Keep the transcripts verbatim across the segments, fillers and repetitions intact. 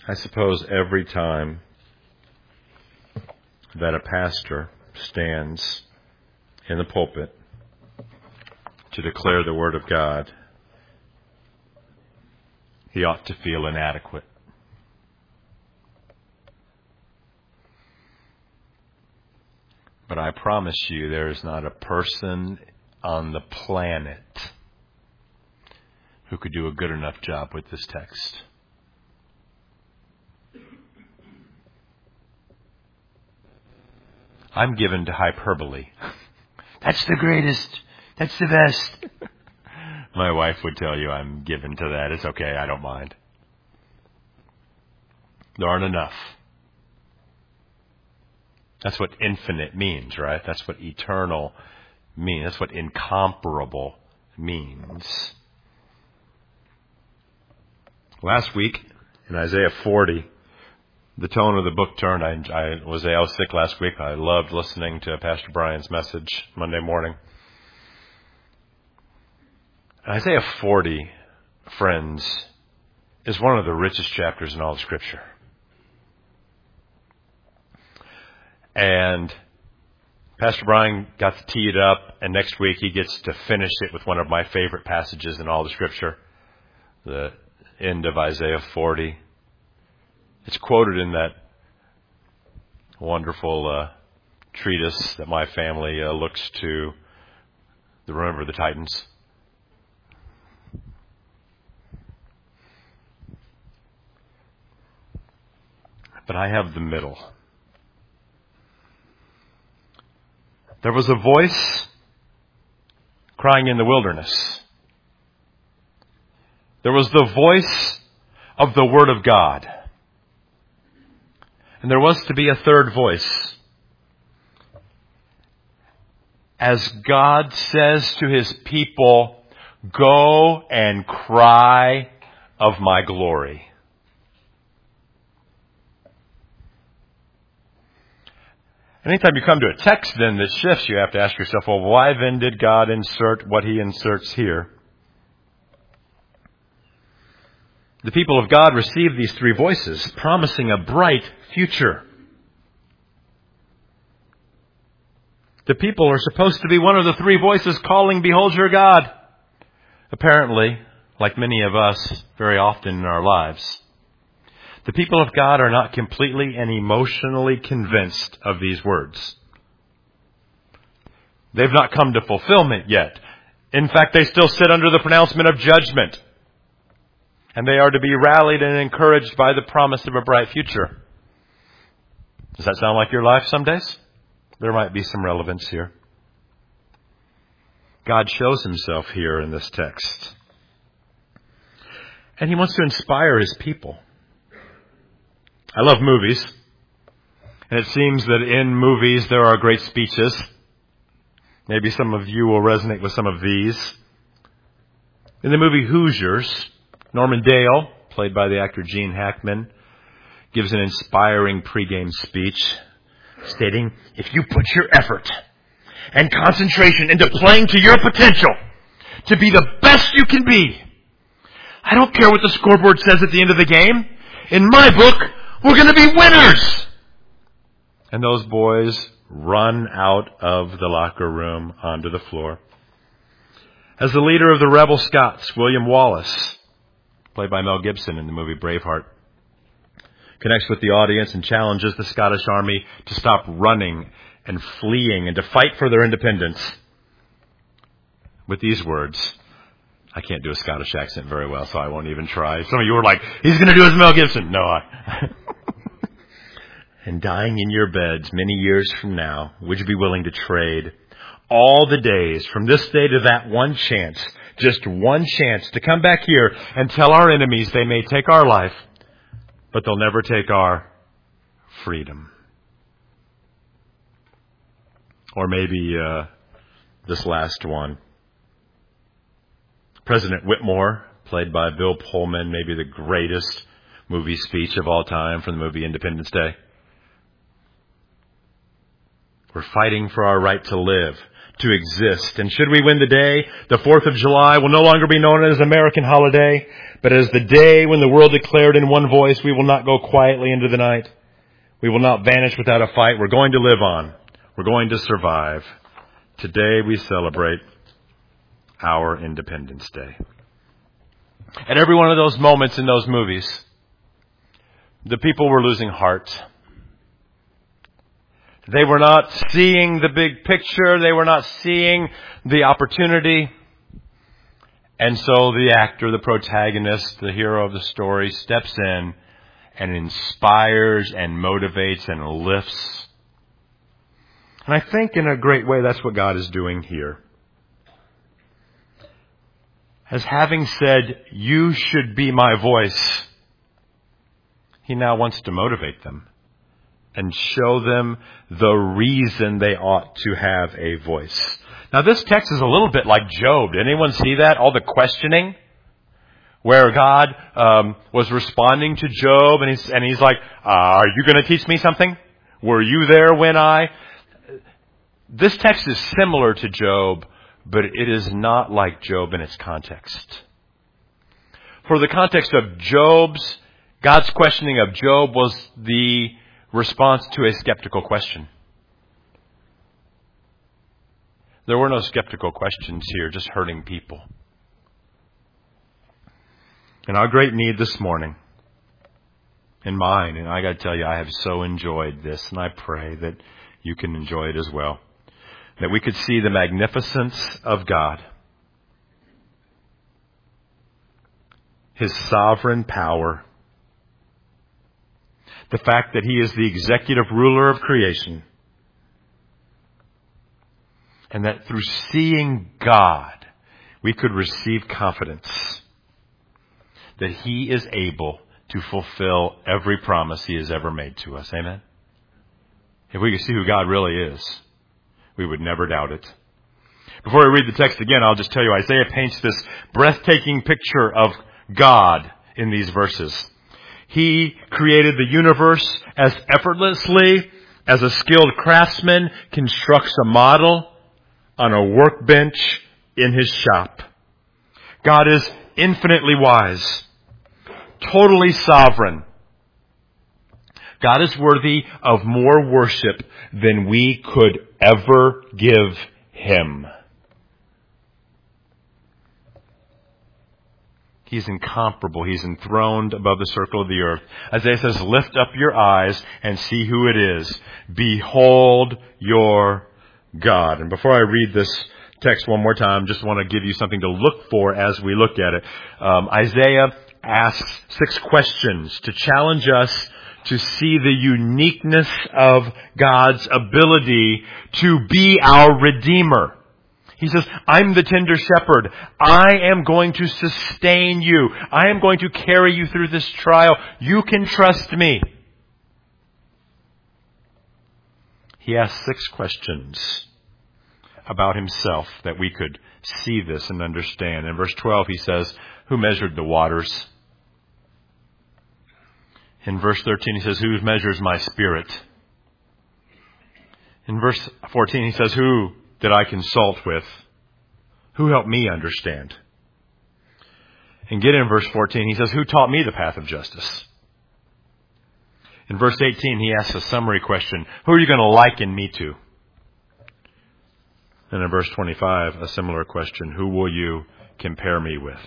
I suppose every time that a pastor stands in the pulpit to declare the Word of God, he ought to feel inadequate. But I promise you, there is not a person on the planet who could do a good enough job with this text. I'm given to hyperbole. That's the greatest. That's the best. My wife would tell you I'm given to that. It's okay. I don't mind. There aren't enough. That's what infinite means, right? That's what eternal means. That's what incomparable means. Last week in Isaiah forty, the tone of the book turned. I, I was I was sick last week. I loved listening to Pastor Brian's message Monday morning. Isaiah forty, friends, is one of the richest chapters in all of Scripture. And Pastor Brian got to tee it up, and next week he gets to finish it with one of my favorite passages in all the Scripture, the end of Isaiah forty. It's quoted in that wonderful uh, treatise that my family uh, looks to, the Remember the Titans. But I have the middle. There was a voice crying in the wilderness. There was the voice of the Word of God. And there was to be a third voice. As God says to His people, go and cry of my glory. Anytime you come to a text then that shifts, you have to ask yourself, well, why then did God insert what He inserts here? The people of God received these three voices, promising a bright future. The people are supposed to be one of the three voices calling, behold your God. Apparently, like many of us very often in our lives, the people of God are not completely and emotionally convinced of these words. They've not come to fulfillment yet. In fact, they still sit under the pronouncement of judgment. And they are to be rallied and encouraged by the promise of a bright future. Does that sound like your life some days? There might be some relevance here. God shows Himself here in this text. And He wants to inspire His people. I love movies. And it seems that in movies there are great speeches. Maybe some of you will resonate with some of these. In the movie Hoosiers, Norman Dale, played by the actor Gene Hackman, gives an inspiring pregame speech stating, if you put your effort and concentration into playing to your potential to be the best you can be, I don't care what the scoreboard says at the end of the game. In my book, we're going to be winners. And those boys run out of the locker room onto the floor. As the leader of the rebel Scots, William Wallace, played by Mel Gibson in the movie Braveheart, connects with the audience and challenges the Scottish army to stop running and fleeing and to fight for their independence. With these words, I can't do a Scottish accent very well, so I won't even try. Some of you were like, he's going to do his Mel Gibson. No, I... And dying in your beds many years from now, would you be willing to trade all the days from this day to that one chance, just one chance to come back here and tell our enemies they may take our life, but they'll never take our freedom? Or maybe uh, this last one. President Whitmore, played by Bill Pullman, maybe the greatest movie speech of all time from the movie Independence Day. We're fighting for our right to live, to exist. And should we win the day, the fourth of July will no longer be known as American holiday, but as the day when the world declared in one voice, we will not go quietly into the night. We will not vanish without a fight. We're going to live on. We're going to survive. Today we celebrate our Independence Day. At every one of those moments in those movies, the people were losing heart. They were not seeing the big picture. They were not seeing the opportunity. And so the actor, the protagonist, the hero of the story steps in and inspires and motivates and lifts. And I think in a great way that's what God is doing here. As having said, you should be my voice, He now wants to motivate them and show them the reason they ought to have a voice. Now this text is a little bit like Job. Did anyone see that? All the questioning where God um, was responding to Job and he's, and he's like, uh, are you going to teach me something? Were you there when I... This text is similar to Job, but it is not like Job in its context. For the context of Job's, God's questioning of Job was the response to a skeptical question. There were no skeptical questions here, just hurting people. And our great need this morning, and mine, and I got to tell you, I have so enjoyed this, and I pray that you can enjoy it as well, that we could see the magnificence of God, His sovereign power, the fact that He is the executive ruler of creation, and that through seeing God, we could receive confidence that He is able to fulfill every promise He has ever made to us. Amen? If we could see who God really is, we would never doubt it. Before I read the text again, I'll just tell you, Isaiah paints this breathtaking picture of God in these verses. He created the universe as effortlessly as a skilled craftsman constructs a model on a workbench in his shop. God is infinitely wise, totally sovereign. God is worthy of more worship than we could ever give Him. He's incomparable. He's enthroned above the circle of the earth. Isaiah says, lift up your eyes and see who it is. Behold your God. And before I read this text one more time, just want to give you something to look for as we look at it. Um, Isaiah asks six questions to challenge us to see the uniqueness of God's ability to be our Redeemer. He says, I'm the tender shepherd. I am going to sustain you. I am going to carry you through this trial. You can trust me. He asks six questions about Himself that we could see this and understand. In verse twelve, He says, who measured the waters? In verse thirteen, He says, who measures my spirit? In verse fourteen, He says, who did I consult with? Who helped me understand? And get in verse fourteen, He says, who taught me the path of justice? In verse eighteen, He asks a summary question. Who are you going to liken me to? And in verse twenty-five, a similar question. Who will you compare me with?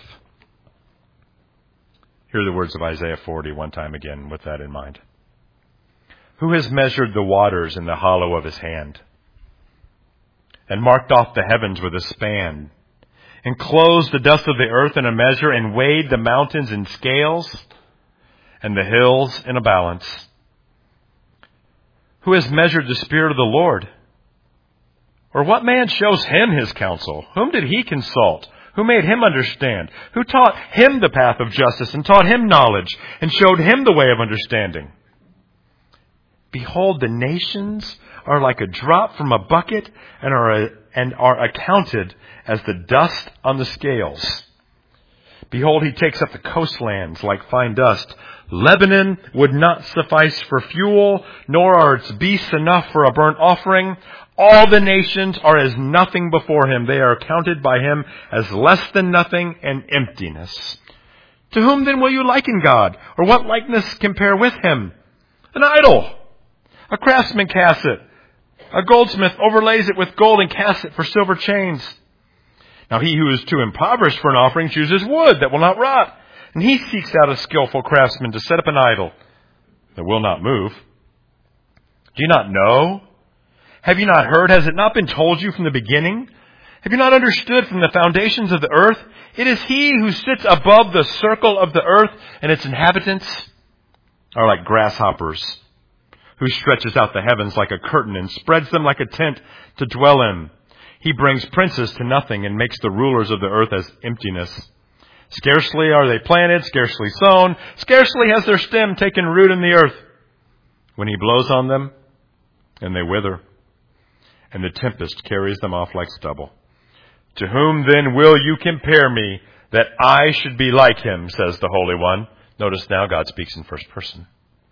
Hear the words of Isaiah forty one time again with that in mind. Who has measured the waters in the hollow of His hand, and marked off the heavens with a span, and closed the dust of the earth in a measure, and weighed the mountains in scales, and the hills in a balance? Who has measured the Spirit of the Lord? Or what man shows Him his counsel? Whom did He consult? Who made Him understand? Who taught Him the path of justice, and taught Him knowledge, and showed Him the way of understanding? Behold, the nations are like a drop from a bucket, and are, a, and are accounted as the dust on the scales. Behold, he takes up the coastlands like fine dust. Lebanon would not suffice for fuel, nor are its beasts enough for a burnt offering. All the nations are as nothing before him. They are counted by him as less than nothing and emptiness. To whom then will you liken God? Or what likeness compare with him? An idol. A craftsman casts it. A goldsmith overlays it with gold and casts it for silver chains. Now he who is too impoverished for an offering chooses wood that will not rot. And he seeks out a skillful craftsman to set up an idol that will not move. Do you not know? Have you not heard? Has it not been told you from the beginning? Have you not understood from the foundations of the earth? It is he who sits above the circle of the earth, and its inhabitants are like grasshoppers, who stretches out the heavens like a curtain and spreads them like a tent to dwell in. He brings princes to nothing and makes the rulers of the earth as emptiness. Scarcely are they planted, scarcely sown, scarcely has their stem taken root in the earth. When he blows on them, and they wither, and the tempest carries them off like stubble. To whom then will you compare me, that I should be like him, says the Holy One. Notice now God speaks in first person.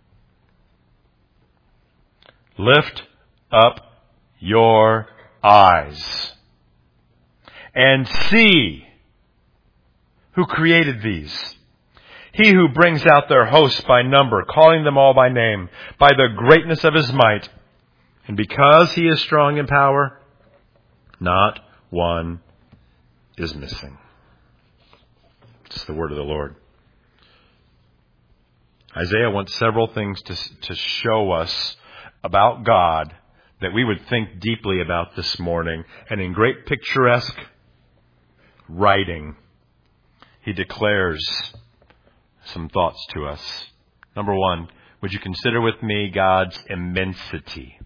Lift up your eyes and see who created these. He who brings out their hosts by number, calling them all by name, by the greatness of his might. And because he is strong in power, not one is missing. It's the word of the Lord. Isaiah wants several things to, to show us about God that we would think deeply about this morning. And in great picturesque writing, he declares some thoughts to us. Number one, would you consider with me God's immensity?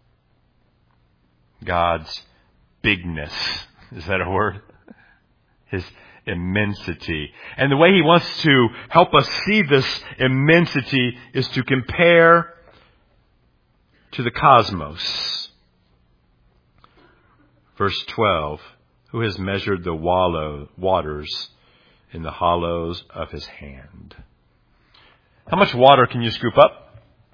God's bigness. Is that a word? His immensity. And the way he wants to help us see this immensity is to compare to the cosmos. Verse twelve, who has measured the wallow, waters in the hollows of his hand? How much water can you scoop up?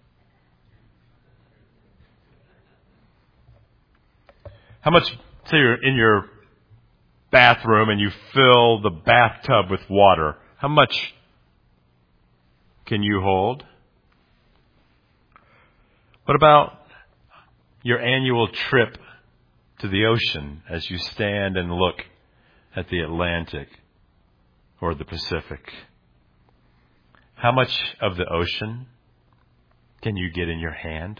How much, say you're in your bathroom and you fill the bathtub with water, how much can you hold? What about your annual trip to the ocean as you stand and look at the Atlantic or the Pacific? How much of the ocean can you get in your hand?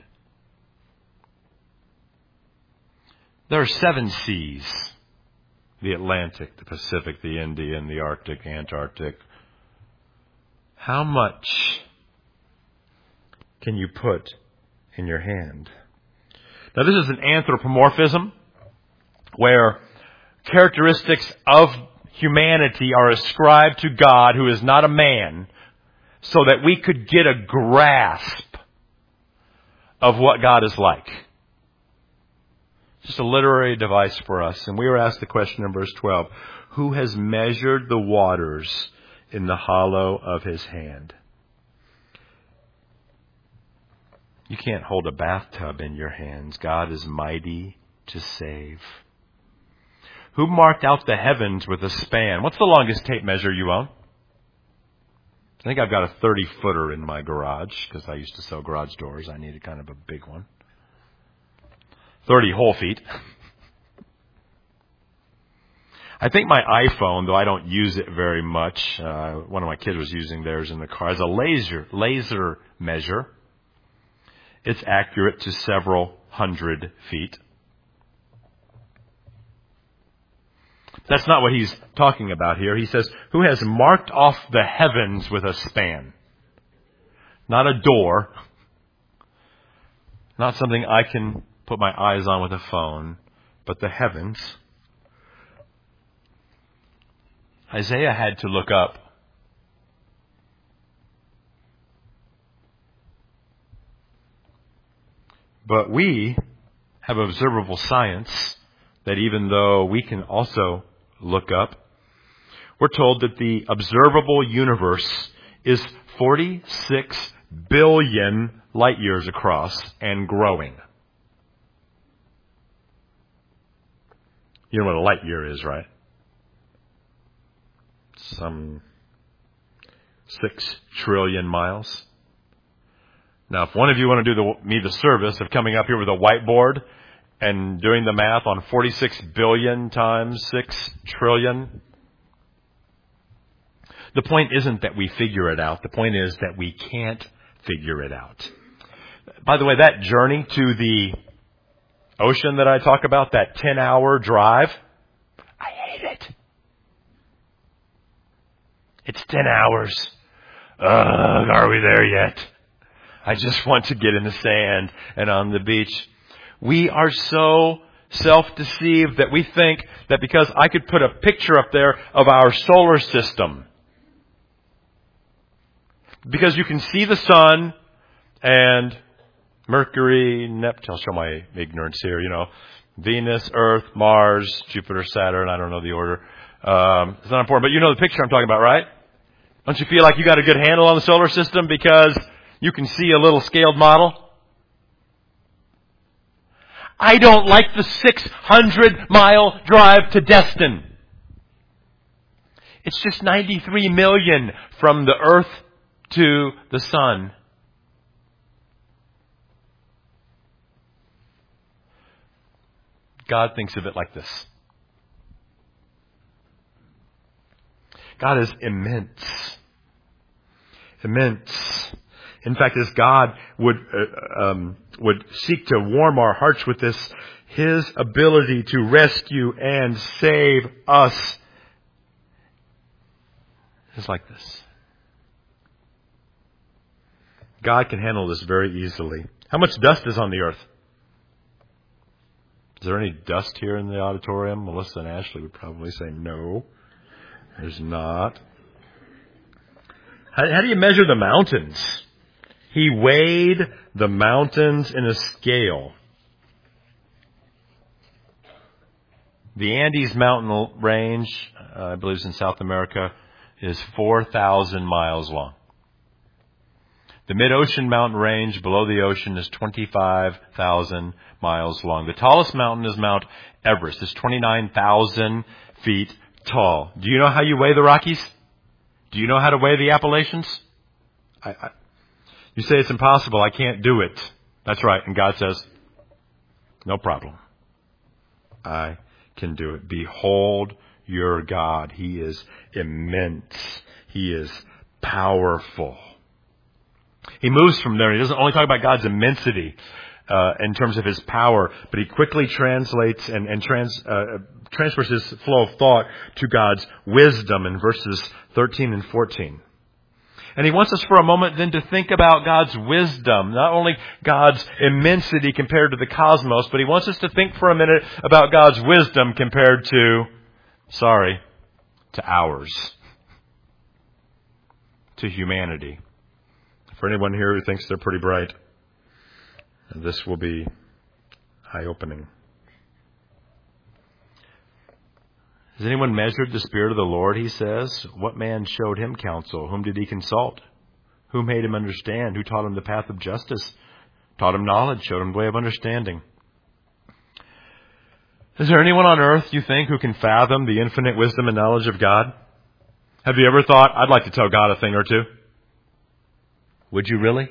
There are seven seas. The Atlantic, the Pacific, the Indian, the Arctic, Antarctic. How much can you put in your hand? Now this is an anthropomorphism where characteristics of humanity are ascribed to God, who is not a man, so that we could get a grasp of what God is like. Just a literary device for us. And we were asked the question in verse twelve, who has measured the waters in the hollow of his hand? You can't hold a bathtub in your hands. God is mighty to save. Who marked out the heavens with a span? What's the longest tape measure you own? I think I've got a thirty footer in my garage because I used to sell garage doors. I needed kind of a big one. thirty whole feet. I think my iPhone, though I don't use it very much, uh, one of my kids was using theirs in the car, as a laser, laser measure. It's accurate to several hundred feet. That's not what he's talking about here. He says, who has marked off the heavens with a span? Not a door. Not something I can put my eyes on with a phone, but the heavens. Isaiah had to look up. But we have observable science that even though we can also look up, we're told that the observable universe is forty-six billion light years across and growing. You know what a light year is, right? Some six trillion miles. Now, if one of you want to do the, me the service of coming up here with a whiteboard and doing the math on forty-six billion times six trillion, the point isn't that we figure it out. The point is that we can't figure it out. By the way, that journey to the ocean that I talk about, that ten-hour drive, I hate it. It's ten hours. Ugh, are we there yet? I just want to get in the sand and on the beach. We are so self-deceived that we think that because I could put a picture up there of our solar system, because you can see the sun and Mercury, Neptune, I'll show my ignorance here, you know, Venus, Earth, Mars, Jupiter, Saturn, I don't know the order. Um, it's not important, but you know the picture I'm talking about, right? Don't you feel like you got a good handle on the solar system because you can see a little scaled model? I don't like the six hundred mile drive to Destin. It's just ninety-three million from the Earth to the sun. God thinks of it like this. God is immense. Immense. In fact, as God would uh, um, would seek to warm our hearts with this, His ability to rescue and save us is like this. God can handle this very easily. How much dust is on the earth? Is there any dust here in the auditorium? Melissa and Ashley would probably say no. There's not. How, how do you measure the mountains? He weighed the mountains in a scale. The Andes mountain range, uh, I believe it's in South America, is four thousand miles long. The mid-ocean mountain range below the ocean is twenty-five thousand miles long. The tallest mountain is Mount Everest. It's twenty-nine thousand feet tall. Do you know how you weigh the Rockies? Do you know how to weigh the Appalachians? I, I, you say it's impossible. I can't do it. That's right. And God says, no problem. I can do it. Behold your God. He is immense. He is powerful. He moves from there. He doesn't only talk about God's immensity uh, in terms of His power, but he quickly translates and, and trans, uh, transfers his flow of thought to God's wisdom in verses thirteen and fourteen. And he wants us for a moment then to think about God's wisdom, not only God's immensity compared to the cosmos, but he wants us to think for a minute about God's wisdom compared to, sorry, to ours, to humanity. For anyone here who thinks they're pretty bright, this will be eye-opening. Has anyone measured the Spirit of the Lord, he says? What man showed him counsel? Whom did he consult? Who made him understand? Who taught him the path of justice? Taught him knowledge, showed him the way of understanding. Is there anyone on earth, you think, who can fathom the infinite wisdom and knowledge of God? Have you ever thought, I'd like to tell God a thing or two? Would you really?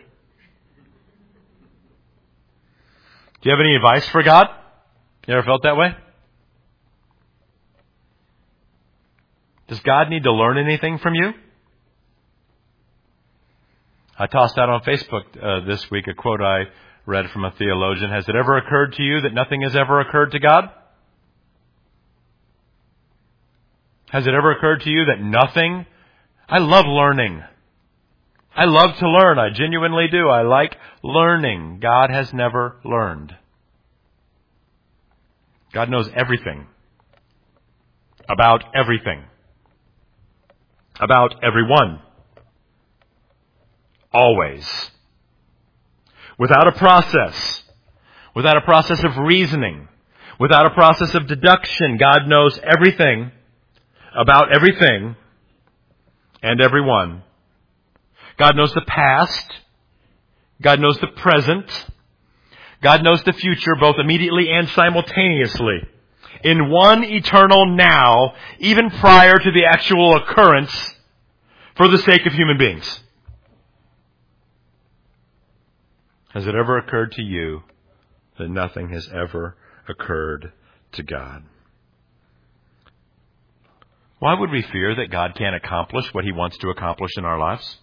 Do you have any advice for God? You ever felt that way? Does God need to learn anything from you? I tossed out on Facebook uh, this week a quote I read from a theologian. Has it ever occurred to you that nothing has ever occurred to God? Has it ever occurred to you that nothing? I love learning. I love to learn. I genuinely do. I like learning. God has never learned. God knows everything. About everything. About everyone. Always. Without a process. Without a process of reasoning. Without a process of deduction. God knows everything about everything and everyone. God knows the past. God knows the present. God knows the future, both immediately and simultaneously. In one eternal now, even prior to the actual occurrence, for the sake of human beings. Has it ever occurred to you that nothing has ever occurred to God? Why would we fear that God can't accomplish what He wants to accomplish in our lives?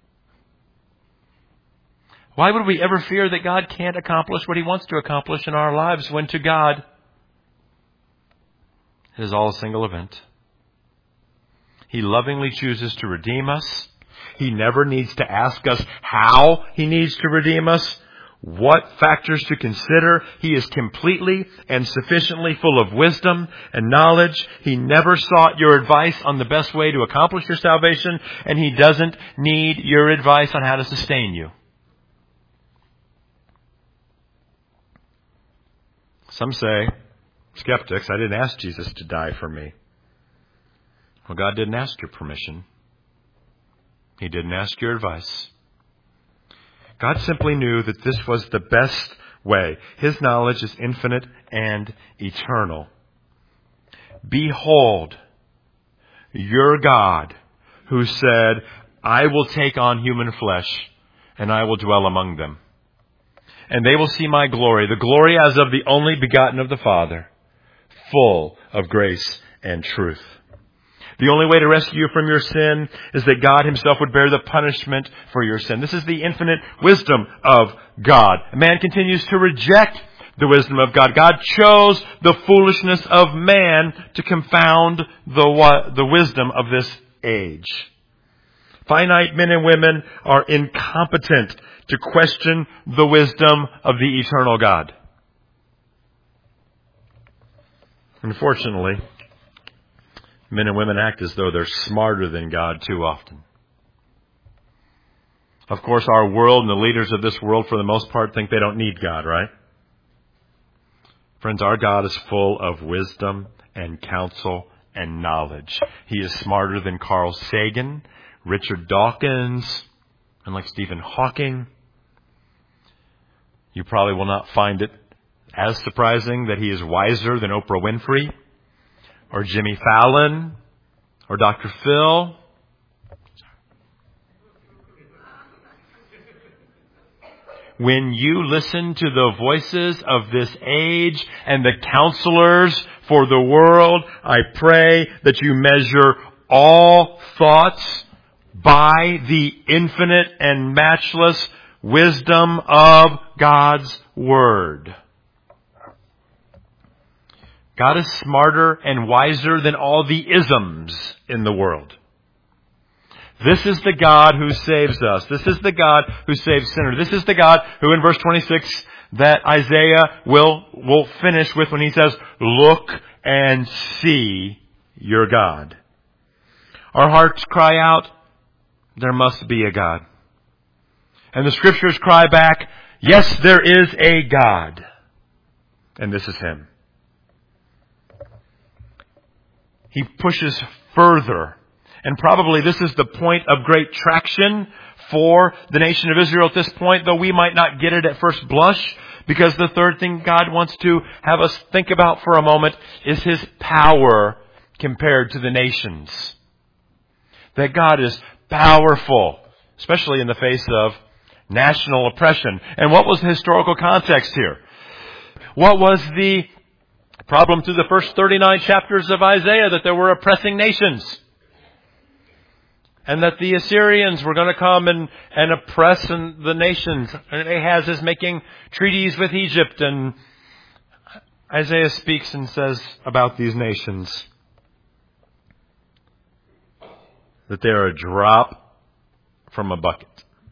Why would we ever fear that God can't accomplish what He wants to accomplish in our lives when to God it is all a single event? He lovingly chooses to redeem us. He never needs to ask us how He needs to redeem us, what factors to consider. He is completely and sufficiently full of wisdom and knowledge. He never sought your advice on the best way to accomplish your salvation, and He doesn't need your advice on how to sustain you. Some say, skeptics, I didn't ask Jesus to die for me. Well, God didn't ask your permission. He didn't ask your advice. God simply knew that this was the best way. His knowledge is infinite and eternal. Behold, your God, who said, I will take on human flesh, and I will dwell among them. And they will see my glory, the glory as of the only begotten of the Father, full of grace and truth. The only way to rescue you from your sin is that God Himself would bear the punishment for your sin. This is the infinite wisdom of God. Man continues to reject the wisdom of God. God chose the foolishness of man to confound the, the wisdom of this age. Finite men and women are incompetent to question the wisdom of the eternal God. Unfortunately, men and women act as though they're smarter than God too often. Of course, our world and the leaders of this world, for the most part, think they don't need God, right? Friends, our God is full of wisdom and counsel and knowledge. He is smarter than Carl Sagan, Richard Dawkins, and like Stephen Hawking. You probably will not find it as surprising that He is wiser than Oprah Winfrey, or Jimmy Fallon, or Doctor Phil. When you listen to the voices of this age and the counselors for the world, I pray that you measure all thoughts by the infinite and matchless wisdom of God's Word. God is smarter and wiser than all the isms in the world. This is the God who saves us. This is the God who saves sinners. This is the God who in verse twenty-six that Isaiah will, will finish with when he says, look and see your God. Our hearts cry out, there must be a God. And the Scriptures cry back, yes, there is a God. And this is Him. He pushes further. And probably this is the point of great traction for the nation of Israel at this point, though we might not get it at first blush, because the third thing God wants to have us think about for a moment is His power compared to the nations. That God is powerful, especially in the face of national oppression. And what was the historical context here? What was the problem through the first thirty-nine chapters of Isaiah? That there were oppressing nations. And that the Assyrians were going to come and, and oppress the nations. And Ahaz is making treaties with Egypt. And Isaiah speaks and says about these nations that they are a drop from a bucket.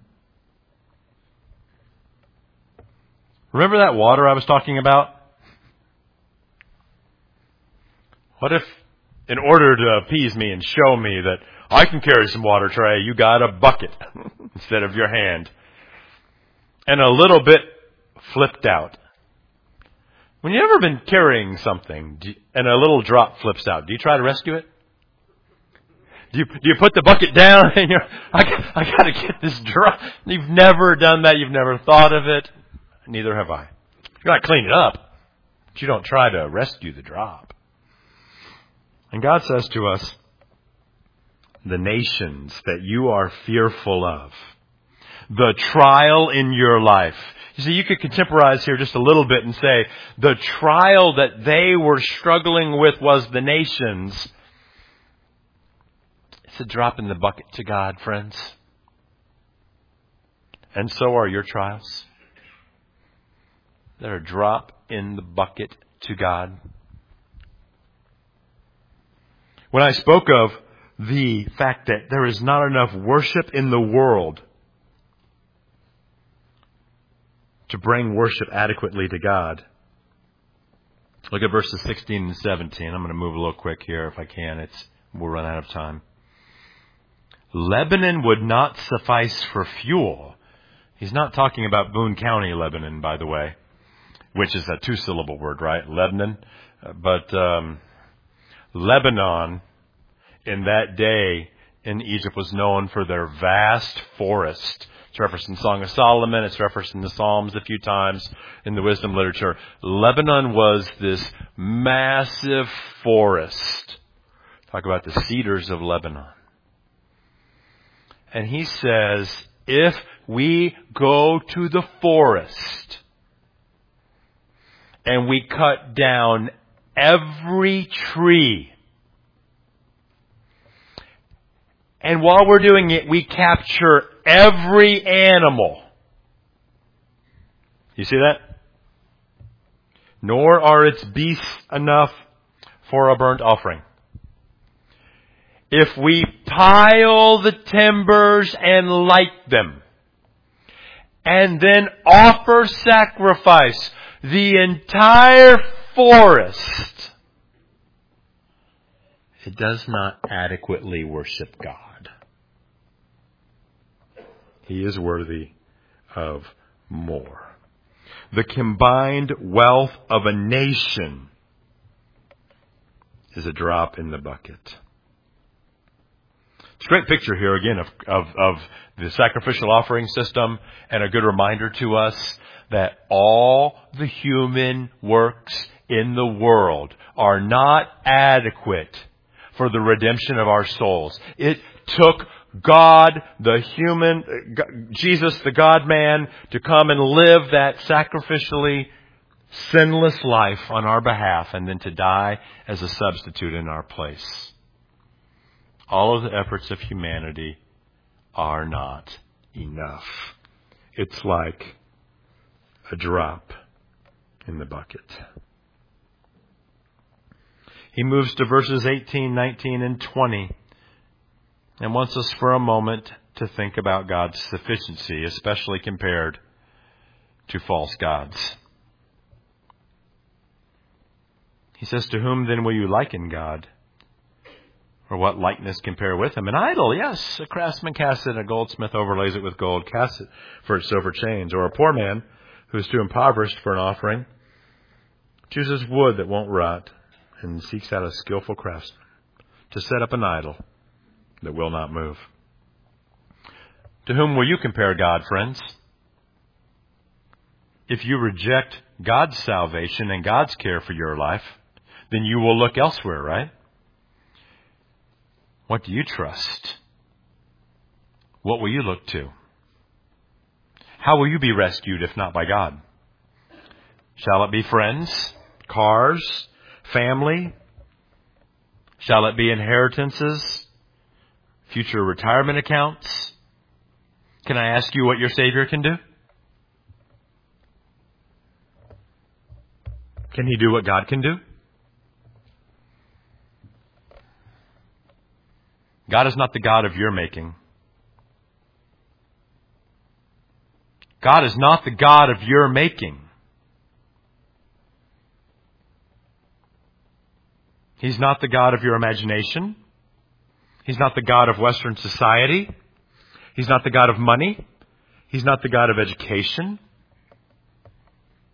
Remember that water I was talking about? What if, in order to appease me and show me that I can carry some water, Trey, you got a bucket instead of your hand, and a little bit flipped out? When you've ever been carrying something and a little drop flips out, do you try to rescue it? Do you, do you put the bucket down and you're, I, got- I got to get this dry? You've never done that. You've never thought of it. Neither have I. You got to clean it up, but you don't try to rescue the drop. And God says to us, the nations that you are fearful of, the trial in your life. You see, you could contemporize here just a little bit and say, the trial that they were struggling with was the nations. It's a drop in the bucket to God, friends. And so are your trials. They're a drop in the bucket to God. When I spoke of the fact that there is not enough worship in the world to bring worship adequately to God, look at verses sixteen and seventeen. I'm going to move a little quick here if I can. It's we'll run out of time. Lebanon would not suffice for fuel. He's not talking about Boone County, Lebanon, by the way, which is a two-syllable word, right? Lebanon. But um, Lebanon in that day in Egypt was known for their vast forest. It's referenced in Song of Solomon. It's referenced in the Psalms a few times in the wisdom literature. Lebanon was this massive forest. Talk about the cedars of Lebanon. And he says, if we go to the forest and we cut down every tree, and while we're doing it, we capture every animal. You see that? Nor are its beasts enough for a burnt offering. If we pile the timbers and light them, and then offer sacrifice, the entire forest, it does not adequately worship God. He is worthy of more. The combined wealth of a nation is a drop in the bucket. It's a great picture here again of, of, of the sacrificial offering system, and a good reminder to us that all the human works in the world are not adequate for the redemption of our souls. It took God, the human, Jesus, the God-man, to come and live that sacrificially sinless life on our behalf, and then to die as a substitute in our place. All of the efforts of humanity are not enough. It's like a drop in the bucket. He moves to verses eighteen, nineteen, and twenty and wants us for a moment to think about God's sufficiency, especially compared to false gods. He says, to whom then will you liken God? Or what likeness compare with him? An idol, yes. A craftsman casts it, a goldsmith overlays it with gold, casts it for its silver chains. Or a poor man who is too impoverished for an offering chooses wood that won't rot and seeks out a skillful craftsman to set up an idol that will not move. To whom will you compare God, friends? If you reject God's salvation and God's care for your life, then you will look elsewhere, right? What do you trust? What will you look to? How will you be rescued if not by God? Shall it be friends, cars, family? Shall it be inheritances, future retirement accounts? Can I ask you what your Savior can do? Can He do what God can do? God is not the God of your making. God is not the God of your making. He's not the God of your imagination. He's not the God of Western society. He's not the God of money. He's not the God of education.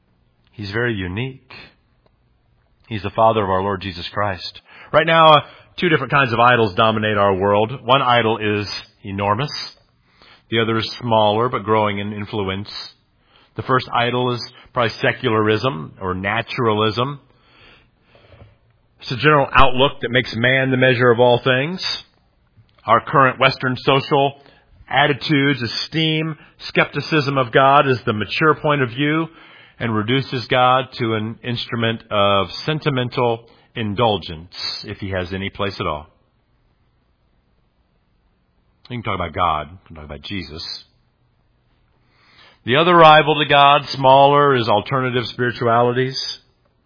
He's very unique. He's the Father of our Lord Jesus Christ. Right now, Two different kinds of idols dominate our world. One idol is enormous. The other is smaller but growing in influence. The first idol is probably secularism or naturalism. It's a general outlook that makes man the measure of all things. Our current Western social attitudes esteem skepticism of God as the mature point of view and reduces God to an instrument of sentimental indulgence, if he has any place at all. You can talk about God, you can talk about Jesus. The other rival to God, smaller, is alternative spiritualities,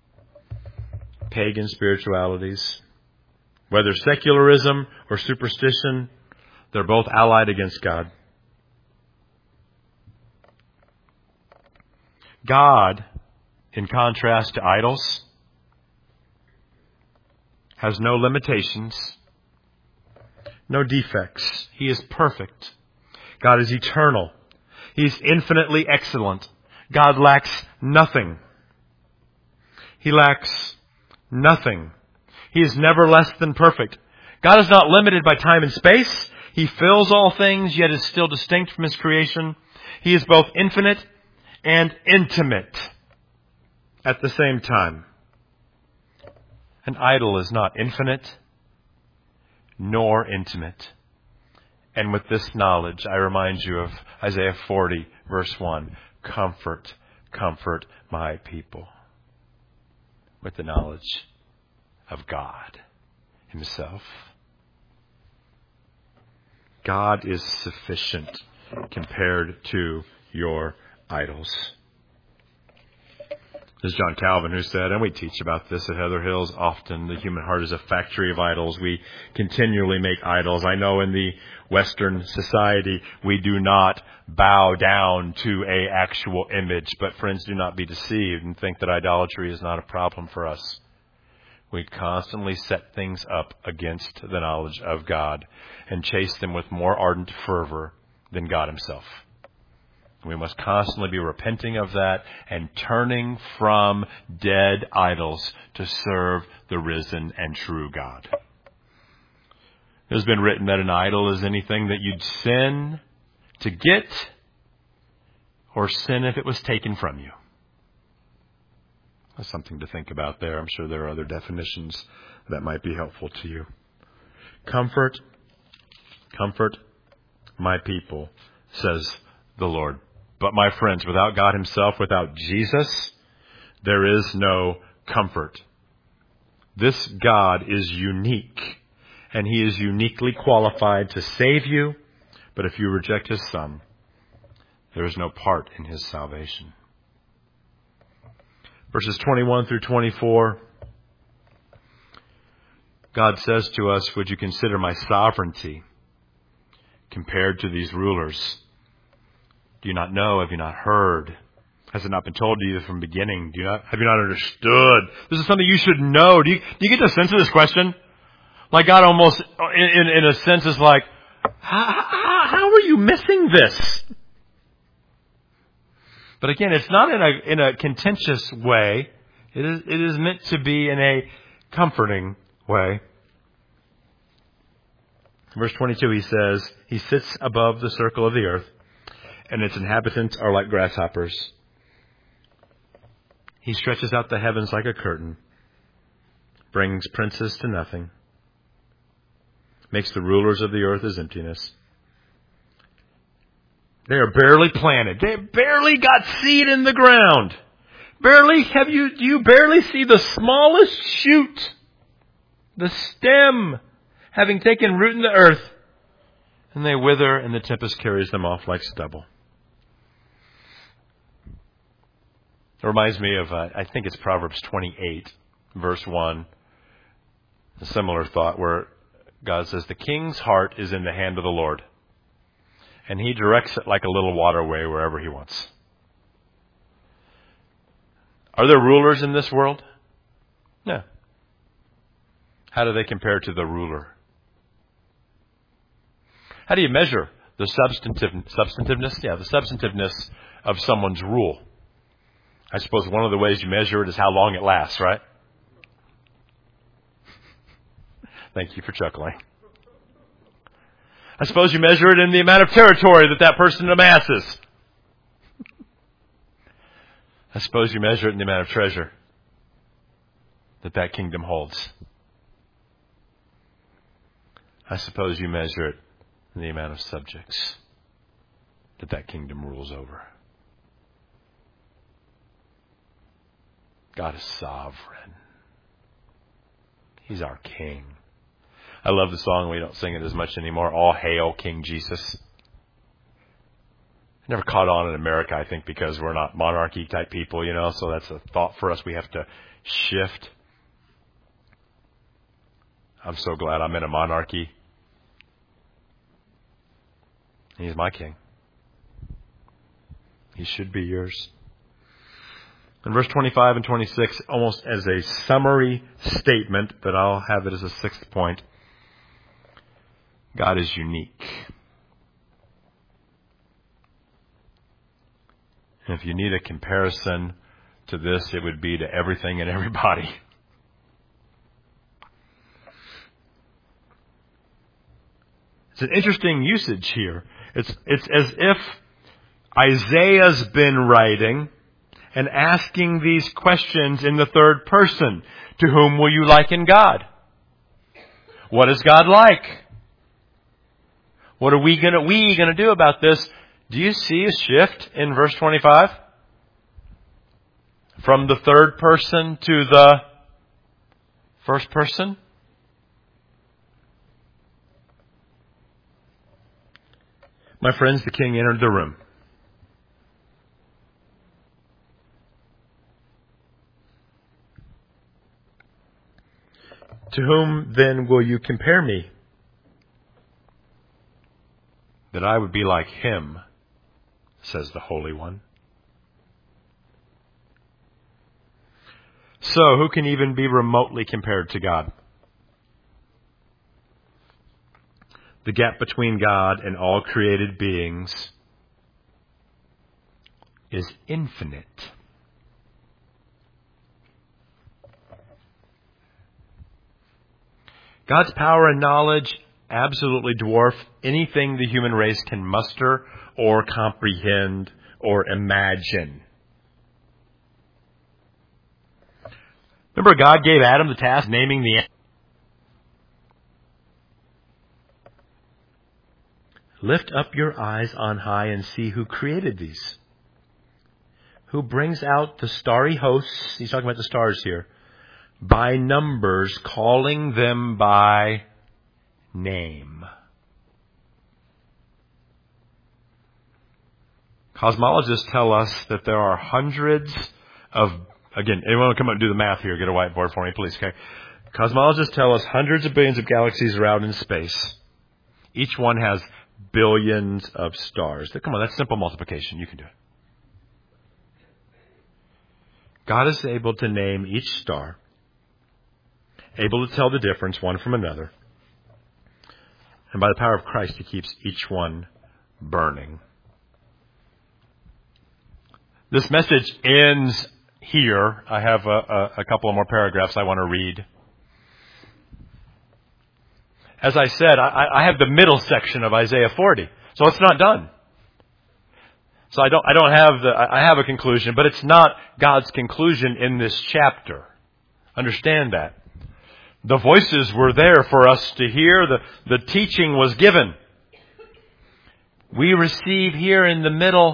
pagan spiritualities. Whether secularism or superstition, they're both allied against God. God, in contrast to idols, has no limitations, no defects. He is perfect. God is eternal. He is infinitely excellent. God lacks nothing. He lacks nothing. He is never less than perfect. God is not limited by time and space. He fills all things, yet is still distinct from his creation. He is both infinite and intimate at the same time. An idol is not infinite nor intimate. And with this knowledge, I remind you of Isaiah forty, verse one. Comfort, comfort my people with the knowledge of God himself. God is sufficient compared to your idols. This is John Calvin who said, and we teach about this at Heather Hills often, the human heart is a factory of idols. We continually make idols. I know in the Western society we do not bow down to a actual image, but friends, do not be deceived and think that idolatry is not a problem for us. We constantly set things up against the knowledge of God and chase them with more ardent fervor than God himself. We must constantly be repenting of that and turning from dead idols to serve the risen and true God. It has been written that an idol is anything that you'd sin to get or sin if it was taken from you. That's something to think about there. I'm sure there are other definitions that might be helpful to you. Comfort, comfort my people, says the Lord. But my friends, without God himself, without Jesus, there is no comfort. This God is unique, and he is uniquely qualified to save you. But if you reject his Son, there is no part in his salvation. Verses twenty-one through twenty-four, God says to us, would you consider my sovereignty compared to these rulers? Do you not know? Have you not heard? Has it not been told to you from the beginning? Do you not, have you not understood? This is something you should know. Do you, do you get the sense of this question? Like God almost, in, in, in a sense, is like, how, how, how are you missing this? But again, it's not in a in a contentious way. It is it is meant to be in a comforting way. Verse twenty-two, he says, he sits above the circle of the earth, and its inhabitants are like grasshoppers. He stretches out the heavens like a curtain, brings princes to nothing, makes the rulers of the earth as emptiness. They are barely planted. They barely got seed in the ground. Barely have you, do you barely see the smallest shoot, the stem, having taken root in the earth, and they wither and the tempest carries them off like stubble. It reminds me of, uh, I think it's Proverbs twenty-eight, verse one, a similar thought where God says, the king's heart is in the hand of the Lord, and he directs it like a little waterway wherever he wants. Are there rulers in this world? No. How do they compare to the ruler? How do you measure the substantive substantiveness? Yeah, the substantiveness of someone's rule. I suppose one of the ways you measure it is how long it lasts, right? Thank you for chuckling. I suppose you measure it in the amount of territory that that person amasses. I suppose you measure it in the amount of treasure that that kingdom holds. I suppose you measure it in the amount of subjects that that kingdom rules over. God is sovereign. He's our King. I love the song. We don't sing it as much anymore. All hail King Jesus. Never caught on in America, I think, because we're not monarchy type people, you know, so that's a thought for us we have to shift. I'm so glad I'm in a monarchy. He's my King. He should be yours. In verse twenty-five and twenty-six, almost as a summary statement, but I'll have it as a sixth point, God is unique. And if you need a comparison to this, it would be to everything and everybody. It's an interesting usage here. It's, it's as if Isaiah's been writing and asking these questions in the third person. To whom will you liken God? What is God like? What are we gonna, we gonna do about this? Do you see a shift in verse twenty-five? From the third person to the first person? My friends, the king entered the room. To whom then will you compare me? That I would be like him, says the Holy One. So, who can even be remotely compared to God? The gap between God and all created beings is infinite. God's power and knowledge absolutely dwarf anything the human race can muster or comprehend or imagine. Remember, God gave Adam the task of naming the animals. Lift up your eyes on high and see who created these. Who brings out the starry hosts, he's talking about the stars here, by numbers, calling them by name. Cosmologists tell us that there are hundreds of, again, anyone come up and do the math here, get a whiteboard for me, please, okay? Cosmologists tell us hundreds of billions of galaxies are out in space. Each one has billions of stars. Come on, that's simple multiplication. You can do it. God is able to name each star, able to tell the difference one from another. And by the power of Christ, he keeps each one burning. This message ends here. I have a, a, a couple of more paragraphs I want to read. As I said, I, I have the middle section of Isaiah forty, so it's not done. So I don't, I don't have the, I have a conclusion, but it's not God's conclusion in this chapter. Understand that. The voices were there for us to hear. The, the teaching was given. We receive here in the middle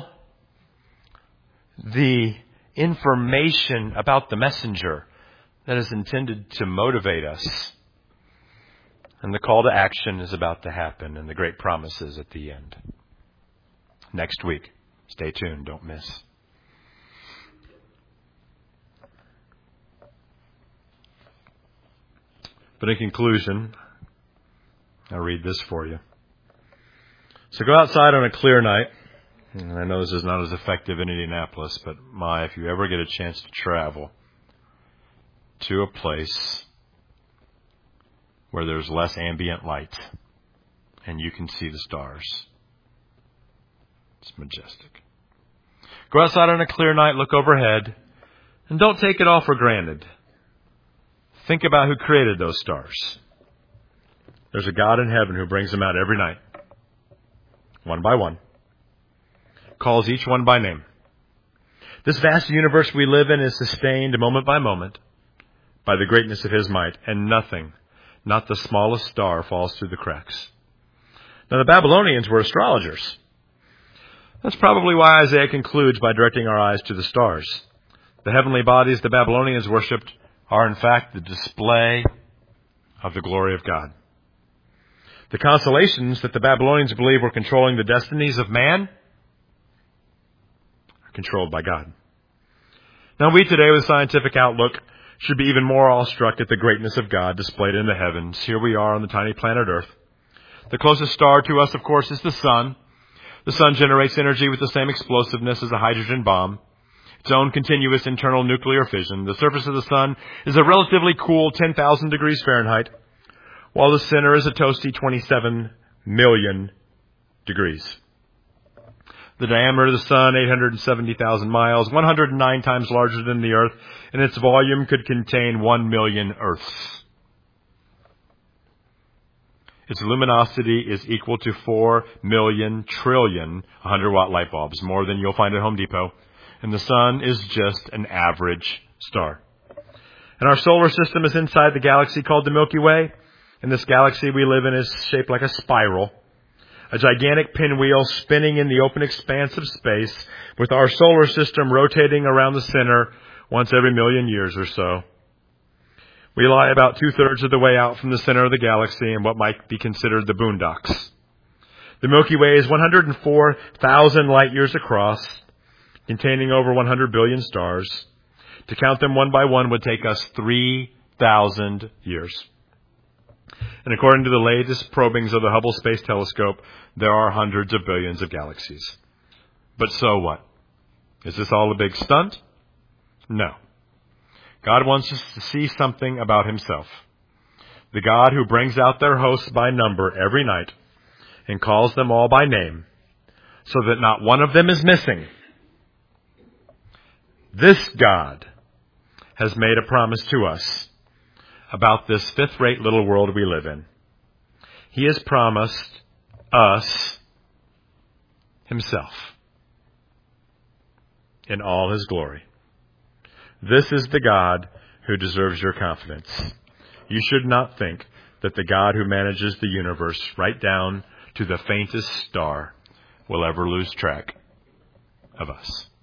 the information about the messenger that is intended to motivate us. And the call to action is about to happen, and the great promises at the end. Next week. Stay tuned. Don't miss. But in conclusion, I'll read this for you. So go outside on a clear night. And I know this is not as effective in Indianapolis, but my, if you ever get a chance to travel to a place where there's less ambient light and you can see the stars, it's majestic. Go outside on a clear night, look overhead, and don't take it all for granted. Think about who created those stars. There's a God in heaven who brings them out every night, one by one, calls each one by name. This vast universe we live in is sustained moment by moment by the greatness of his might, and nothing, not the smallest star, falls through the cracks. Now, the Babylonians were astrologers. That's probably why Isaiah concludes by directing our eyes to the stars. The heavenly bodies the Babylonians worshipped are, in fact, the display of the glory of God. The constellations that the Babylonians believe were controlling the destinies of man are controlled by God. Now, we today, with a scientific outlook, should be even more awestruck at the greatness of God displayed in the heavens. Here we are on the tiny planet Earth. The closest star to us, of course, is the sun. The sun generates energy with the same explosiveness as a hydrogen bomb, its own continuous internal nuclear fission. The surface of the sun is a relatively cool ten thousand degrees Fahrenheit, while the center is a toasty twenty-seven million degrees. The diameter of the sun, eight hundred seventy thousand miles, one hundred nine times larger than the Earth, and its volume could contain one million Earths. Its luminosity is equal to four million trillion one hundred watt light bulbs, more than you'll find at Home Depot. And the sun is just an average star. And our solar system is inside the galaxy called the Milky Way. And this galaxy we live in is shaped like a spiral, a gigantic pinwheel spinning in the open expanse of space, with our solar system rotating around the center once every million years or so. We lie about two-thirds of the way out from the center of the galaxy in what might be considered the boondocks. The Milky Way is one hundred four thousand light years across, containing over one hundred billion stars. To count them one by one would take us three thousand years. And according to the latest probings of the Hubble Space Telescope, there are hundreds of billions of galaxies. But so what? Is this all a big stunt? No. God wants us to see something about himself. The God who brings out their hosts by number every night and calls them all by name, so that not one of them is missing. This God has made a promise to us about this fifth-rate little world we live in. He has promised us himself in all his glory. This is the God who deserves your confidence. You should not think that the God who manages the universe right down to the faintest star will ever lose track of us.